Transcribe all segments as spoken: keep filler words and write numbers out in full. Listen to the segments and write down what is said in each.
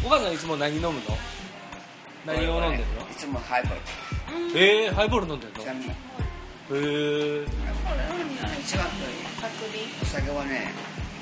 母さんいつも何飲むの？何を飲んでるの？ いつもハイボール。 えー、ハイボール飲んでるの？ ちなみにへー。 一番お酒はね、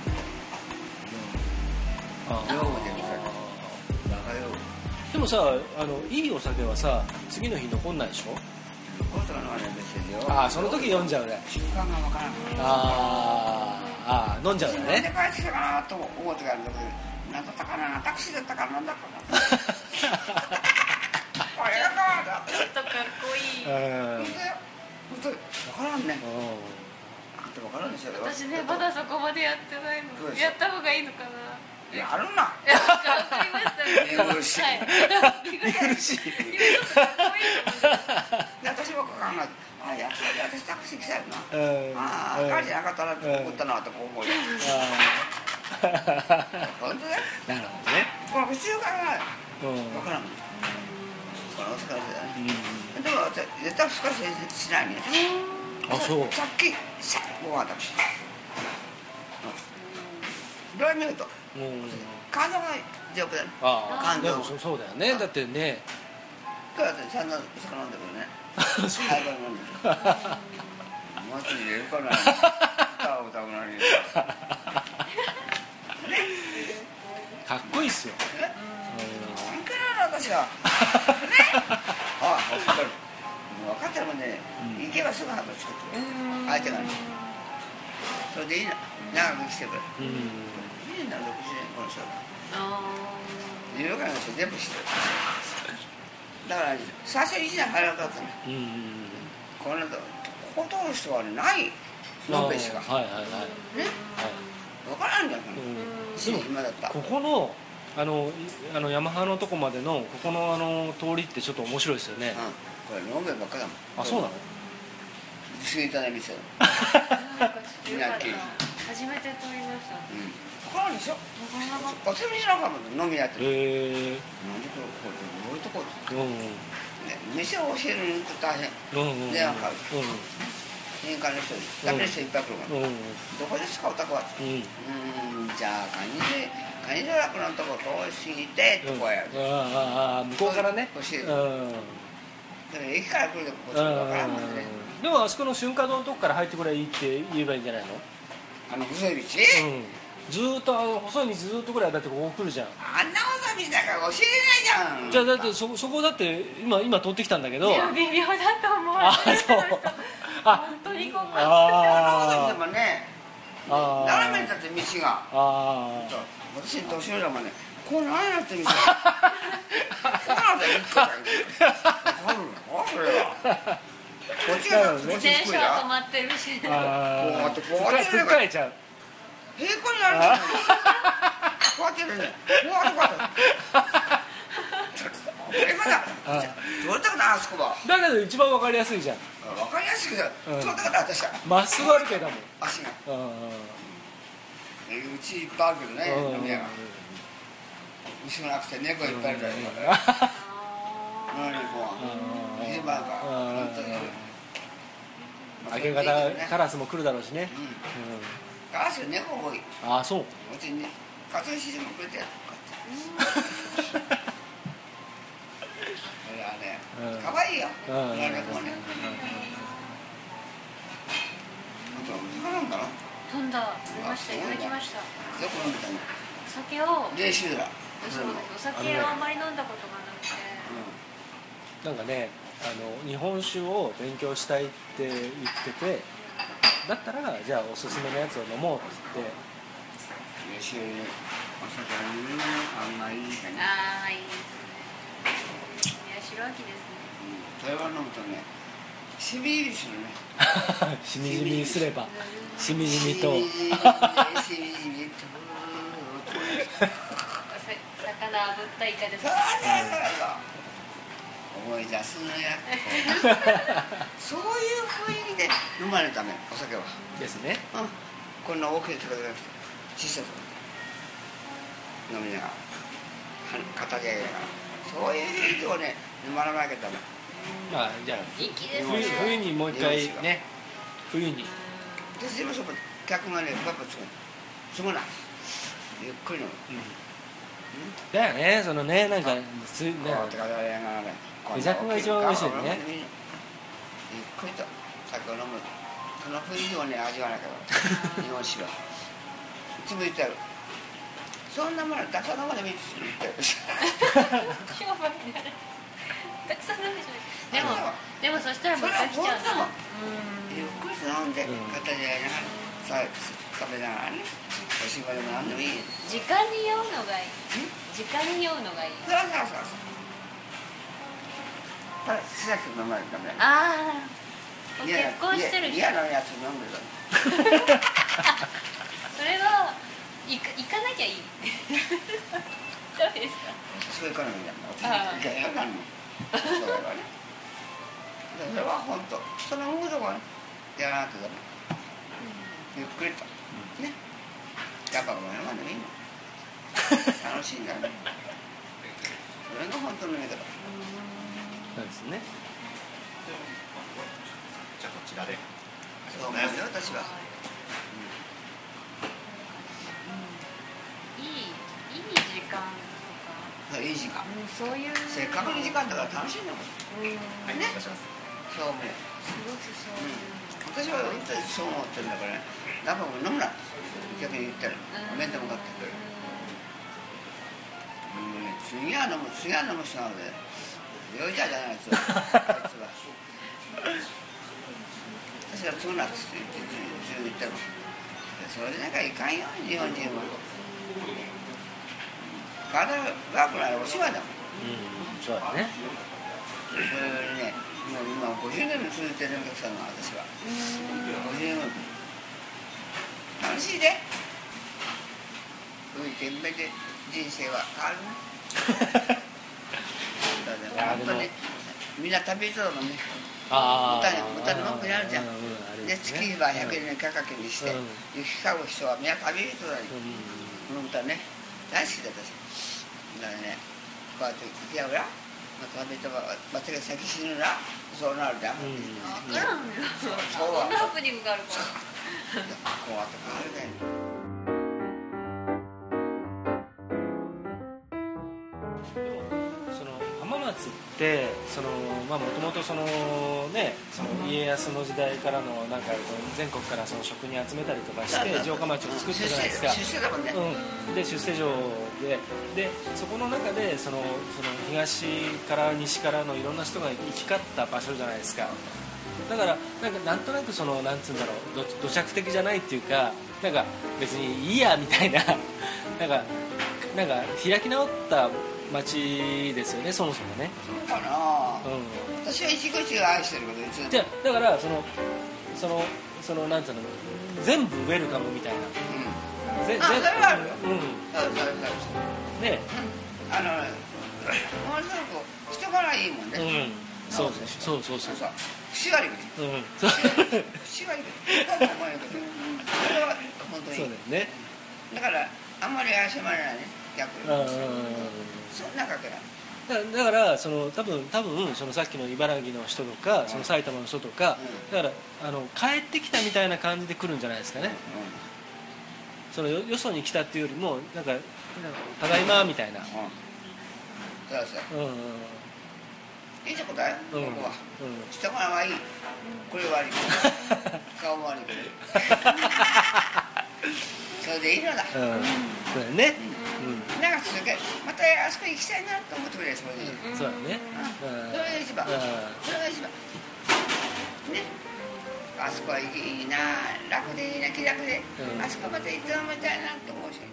あ量でお酒。バカ量。 でもさ、あのいいお酒はさ次の日残んないでしょ？ 残ったのはね別によ。 ああ、その時飲んじゃうね。 習慣がわからない。 あーあー、飲んじゃうよなんでね。 帰ってきたかなと思う時があるんだけど、何だったかな、タクシーだったかな、なんだったかな。あれがかだ。 ちょっとかっこいい。 うん。 本当よ。わからんね。あんたわからんでしょ。 私ね、まだそこまでやってないの。やった方がいいのかな。 やるな。 いや、わかりました。 見苦しい。 見苦しい。 今ちょっとかっこいいと思って。 で私も考えて、あ、やっぱり私タクシー来たよな。 うん。 ああ、彼じゃなかったら怒ったなと思うよ。本当だよ。 なるほどね。 この習慣がうん。 わからん。このお疲れだね。 うん。 でも私絶対少ししないね。 あ、そう。 さっきさご飯食べた。どう見ると肝臓が丈夫だね。 ああ、 肝臓でもそそうだよね。だってね。 今日はちゃんとそこ飲んでるね。ハイボール飲んでる。マジで入れるかな。歌を歌うのに。 かっこいいっすよ。 関係ないな私は。ね。ああ、分かる。分かってるもんね。行けばすぐハーブ作ってくれる。相手がね。それでいいな。長く来てくれる。 うん。 いいな、ろくじゅうねんこの人。 あいろいろな人全部知ってる。だから最初いちねん入らなかったね。 うん。 このここ通る人はないのべしか。 はいはいはい。 ね。分からんじゃん。 でも今だった。 ここのあのあのヤマハのとこまでのここのあの通りってちょっと面白いですよね。 これ飲めばっかだもん。 あ、そうなの？ 不思議だね店。 初めて通りました。 分からんでしょ。おつみのかも飲みやってる。 へえ。 なんでこれこれどういうところ？ うん。 店を教えるのと大変。 うんうん。 電話かかる。年間の人に食べる人いっぱい来るから。 うん。 どこですかお宅は？ うん。 うん、じゃあカニでカニで楽のとこ通しに行ってとこやる。 ああ、向こうからね。 教える。 うん。 だから駅から来るとこっち分からんもんね。 でもあそこの春華堂のとこから入ってくればいいって言えばいいんじゃないの？ あの細い道？うん。 ずーっとあの細い道ずーっとぐらいだってここ来るじゃん。 あんな細い道だから教えないじゃん。 じゃあだってそそこだって今今通ってきたんだけど。 いや微妙だと思う。 あ、そう。あ、 本当にここ。 ああ。でもね。 ああ。 斜めにだって道が。 ああ。 私に年寄りだもんね。こうならなって道が。こうなって一個だよ。あるの？それは。こっちがこっち電低い車は止な。 まってるし。 こうやってこうやってつっかえちゃう。 平行になるんだよ。こうやってるね。こうやってこうやって。今だ。どうやったかなあそこは。 だけど一番わかりやすいじゃん。 わかりやすくだ。どうやったかな私は。 まっすぐ歩けだもん。 足が。 うんうん。 うちいっぱいあるけどね。飲み屋が。後ろなくて猫いっぱいいるから。何こう。昼間が。本当に。 明け方カラスも来るだろうしね。 カラス猫多い。 ああ、そう。 うちにね、カツオシジもくれてやる。それはね、可愛いよ。猫もね。あと魚なんだろ。 飛んだ。飛びました。いただきました。 よく飲んでたね。 お酒を。 練習だ。 そうです。お酒をあんまり飲んだことがなくて。 なんかね、あの日本酒を勉強したいって言ってて、だったらじゃあおすすめのやつを飲もうっつって。 練習お酒を飲むのあんまりいいかね。 ああ、いいですね。宮代秋ですね。 台湾飲むとね、しみりするね。 しみじみすれば、しみじみと。 しみじみと。 魚炙ったイカです。 そうそうそう。思い出すのや。そういう雰囲気で飲まれるため、お酒は。 ですね。 うん。こんな大きいところじゃなくて、小さいところ。飲みながら。片手やから。そういう雰囲気をね、飲まなきゃダメ。 あ、じゃあ粋です冬ね。 冬にもう一回ね、冬に。 で、事務所も客がね、パパつくの。つぐな。ゆっくり飲む。 だよね、そのね、なんかつね手じゃこが一番美味しいよね。 ゆっくりと酒を飲む、その雰囲気をね味わわなきゃ日本酒は。いつも言ってある。そんなものたくさん飲までもいいです言ってある。 商売になる。たくさん飲むじゃない。でもでもそしたらもう飽きちゃうな。 ゆっくりと飲んで片手やりながらさ食べながらね。おしぼりも何でもいい。 時間に酔うのがいい。時間に酔うのがいい。 そうそうそうそう。ただしらす飲まないとダメ。 ああ。結婚してる人。 嫌なやつ飲んでる。 それは行か行かなきゃいい。ダメですか。 そういう感じだ。ああ。いやいやなんの。そうだからね。それは本当。そのムードがやらなきゃダメ。ゆっくりとね。やっぱごめんまでもいいの。楽しいんだよね。それが本当の夢だから。 そうですね。 じゃあこちらで。 そう思うよ私は。 いいいい時間とか。 いい時間。 そういう。 せっかくの時間だから楽しいんだもん。 はい、お願いします。 そう思う。 すごくそういう。 私は本当にそう思ってるんだからね。何本も飲むな。逆に言ったら面と向かってくる。次は飲む次は飲む人なので。酔いたいじゃないですよ。あいつは。私はそうなんですって言っても。それでなんかいかんよ日本人は。体が悪くなるお芝居だもん。 うん、そうだね。 それね、もう今ごじゅうねんも続いてるお客さんが私は。ごじゅうねんも。楽しいで。浮いてんべで人生は変わるね。本当にみんな旅人だもんね。 あ歌に歌に文句にあるじゃん。 あで月日はひゃくえんかかけにして行き交う人はみんな旅人だに。この歌ね大好きだ私。だからねこうやって行き合うら、旅人は私が先死ぬらそうなるじゃん。そうは。 ハプニングがあるから。 こうやって変わるね。 浜松ってそのまあもともとそのねその家康の時代からのなんか全国からその職人集めたりとかして城下町を作ったじゃないですか。 出世だもんね。 うん。で出世城ででそこの中でそのその東から西からのいろんな人が行き交った場所じゃないですか。だからなんかなんとなくそのなんつうんだろう土着的じゃないっていうかなんか別にいいやみたいななんかなんか開き直った町ですよねそもそもね。 そうかな、うん、私は一期一会愛してるけどいつじゃだからそのそのそのなんつうの全部ウェルカムみたいな、 うん、ぜあそれはあるよ、うん、そうそうそうね、うん、あのものすごく人柄いいもんね、うん、 そうそうそうそうそう口悪い口、うん、そう口悪い口それは本当にそうだよね。だからあんまり怪しまれないね逆に。そんなかけない。 だからその多分多分そのさっきの茨城の人とか、うん、その埼玉の人とか、うん、だからあの帰ってきたみたいな感じで来るんじゃないですかね。うん、その よ, よそに来たっていうよりもなんかただいまみたいな。うん、そうそう。うんうん。 いいとこだよ。ここは。人柄はいい。これ悪い。顔も悪いけど。それでいいのだ。うん。そうだね。なんか続けまたあそこ行きたいなと思ってくれるそれでいい。そうだね。それが一番。それが一番。ね。あそこはいいな楽でいいな気楽であそこまで行ってもらいたいなって思うし。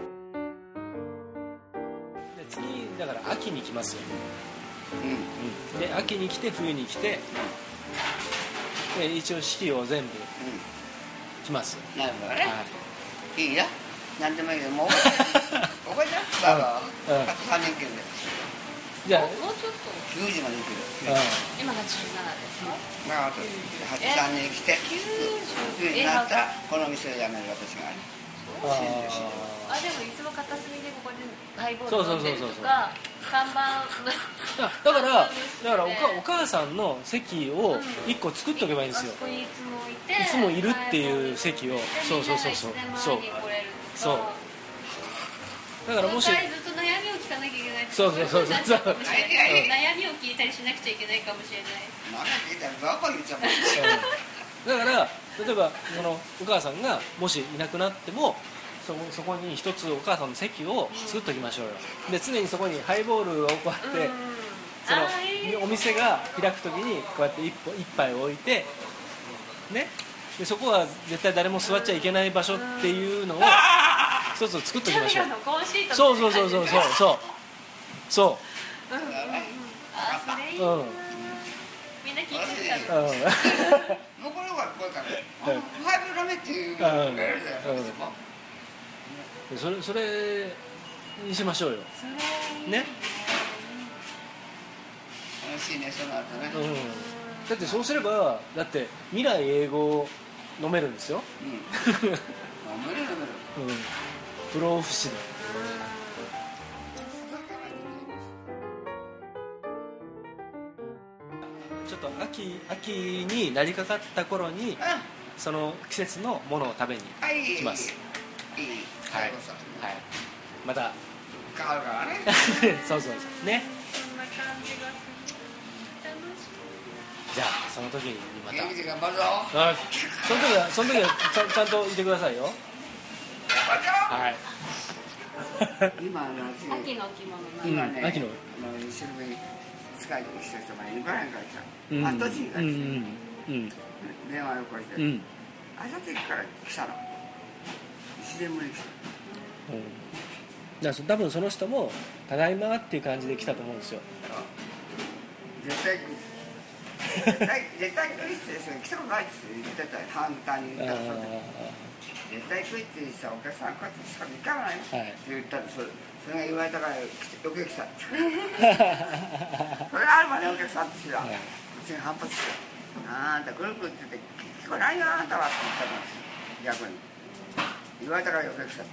で次だから秋に来ますよ。うん。で秋に来て冬に来てで一応四季を全部来ます。 なるほどね。いいな。何でもいいけどもう覚えてる覚えてるババあとさんねんけんでじゃあもうちょっときゅうじまで行ける今はちじゅうななですか。 まああとはちじゅうさんねん来てきゅうじゅうになったらこの店を辞める私があでもいつも片隅でここでハイボール飲んでるとか看板だからだからおかお母さんの席をいっこ作っとけばいいんですよ。 あそこにいつもいていつもいるっていう席をそうそうそうそうそうそうだからもしずっと悩みを聞かなきゃいけない。 そうそうそうそうなっちゃうかもしれない。悩みを聞いたりしなくちゃいけないかもしれない。 なんか聞いたらバカ言っちゃうもん。 だから例えばそのお母さんがもしいなくなっても そ, そこに一つお母さんの席を作っておきましょうよ。で常にそこにハイボールをこうやってそのお店が開くときにこうやって一歩一杯置いてね、でそこは絶対誰も座っちゃいけない場所っていうのを一つ作っておきましょう。そうそうそうそうそうそうそう。 うんうんうん。あ、それいいな。みんな聞いてるかな。 もうこれはこれからハイボールラメっていうのをやるじゃないですか。 それそれにしましょうよ。ね。 楽しいね、その後ね。 うん。だってそうすればだって未来英語飲めるんですよ。 うん。飲める飲める。 うん。不老不死で。ちょっと秋秋になりかかった頃にその季節のものを食べに来ます。 いい。 はい。はい。また変わるからね。 そうそうそうね。 そんな感じがする。楽しい。 じゃあその時にまた。 元気で頑張るぞ。 あ、その時はその時はちゃんちゃんといてくださいよ。はい。 今の秋の着物な。 今ね、 秋の一生懸命使いに来た人がいばらんからさ、 うんあとちが来て、 うんうん電話をこうして、 うん。 あさってから来たの。一年ぶりに来た。 うん。だから多分その人もただいまっていう感じで来たと思うんですよ。 絶対絶対絶対来いってですよ。来たことないですよ。言ってたよ。反対に言ったらそうで。絶対来いって言ってさ、お客さんこうやってしか行かないって言ったら、それそれが言われたから余計来た。それがあるわね、お客さんとしては。うちに反発して、あんたくるくるって言って聞こえないよあんたはって言ったんですよ。逆に言われたから余計来た。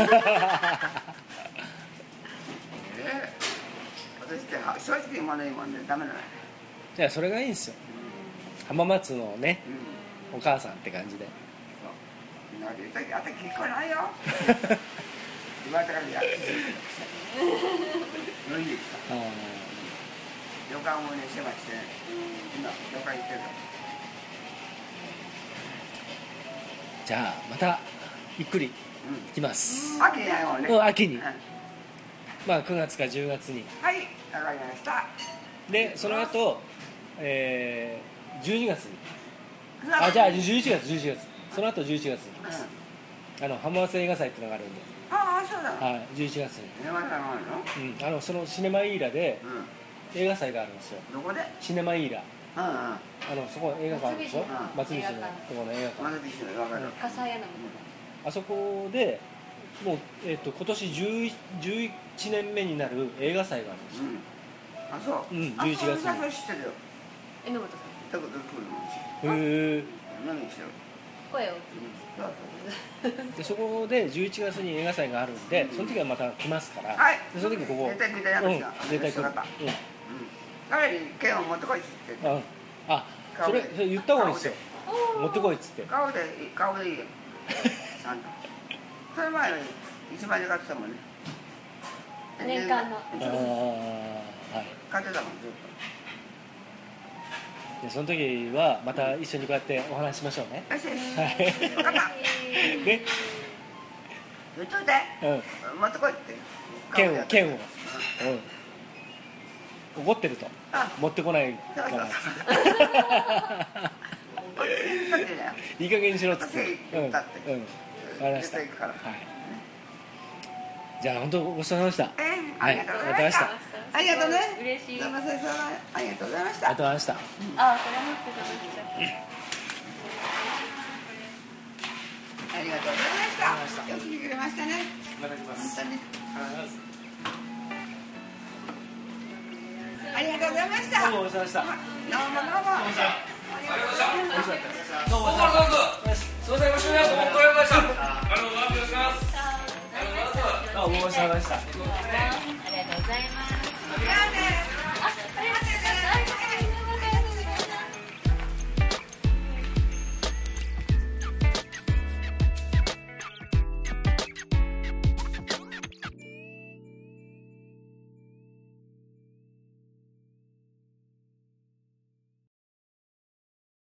ええ、私って正直にもね、今ねダメだね。 いやそれがいいんですよ。浜松のね、 うん、 お母さんって感じで。 あんた聞こえないよ。言われたからやって乗りに来た。旅館をね狭くして、今旅館行ってるから。 じゃあまたゆっくり来ます。 秋に会おうね。 うん、秋に。 うん、 まあくがつかじゅうがつに。 はい、わかりました。 でその後、えー、じゅうにがつに。あ、じゃあじゅういちがつじゅういちがつ。その後じゅういちがつに。あの浜松映画祭っていうのがあるんで。 ああ、そうだ。 はい、じゅういちがつに。 映画祭があるの？ うん、あのそのシネマイーラで映画祭があるんですよ。 どこで？ シネマイーラ。 うんうん。 あのそこ映画館あるでしょ。松道のところの映画館。 松道のわかる。 笠屋の。 あそこでもうえっと今年じゅういちねんめになる映画祭があるんですよ。 あ、そう。 うん、じゅういちがつに。 あ、それ知ってるよ。 榎本さん。 どこどこの？ へえ。 何してる？ 声を。 でそこでじゅういちがつに映画祭があるんで、その時はまた来ますから。 はい。 でその時ここ。 絶対来たやつだ。 絶対来る。うん。 彼に剣を持ってこいって言って。 あ、それそれ言った方がいいですよ。持ってこいっつって。 顔で顔でいいよ。なんだ。それ前一番で買ってたもんね。 年間の。 ああ、はい。 買ってたもんずっと。 でその時はまた一緒にこうやってお話しましょうね。 よし。 はい。 分かった。 ね。 言っといて。 うん。 持ってこいって。 剣を剣を。うん。怒ってると。持ってこないから。いい加減にしろっつって。うん。うん。わかりました。はい。じゃあ本当ごちそうさまでした。 ありがとうございました。ありがとうね。 嬉しい。 ありがとうございました。 ありがとうございました。 あ、それ持ってたました。 ありがとうございました。よく来てくれましたね。 また来ます。 本当に。ありがとうございました。 どうもお疲れ様でした。 どうもどうも。 どうもどうも。すみません、ご視聴ありがとうございました。ありがとうございます。ありがとうございました。あ、ご視聴ありがとうございました。 ありがとうございます。 じゃあね。